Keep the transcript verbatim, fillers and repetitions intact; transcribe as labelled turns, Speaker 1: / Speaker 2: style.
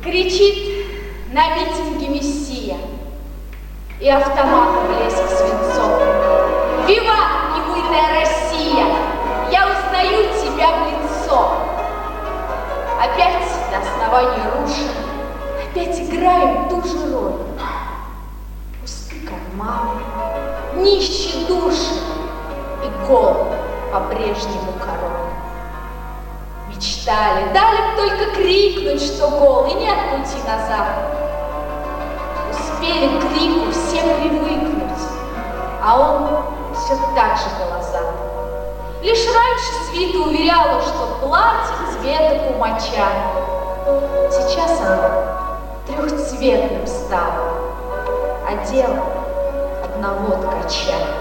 Speaker 1: Кричит на митинге мессия, и автоматом блеск свинцов. Виват, немытая Россия, я узнаю тебя в лицо. Опять до основания рушим, опять играем ту же роль. Пусты карманы, нищие души, и голод по-прежнему король. Мечтали, дали б только крикнуть, что гол, и нет пути назад. Успели к крику все привыкнуть, а он все так же глаза. Лишь раньше свита уверяла, что платье цвета кумача. Сейчас оно трехцветным стало, а дело одного ткача.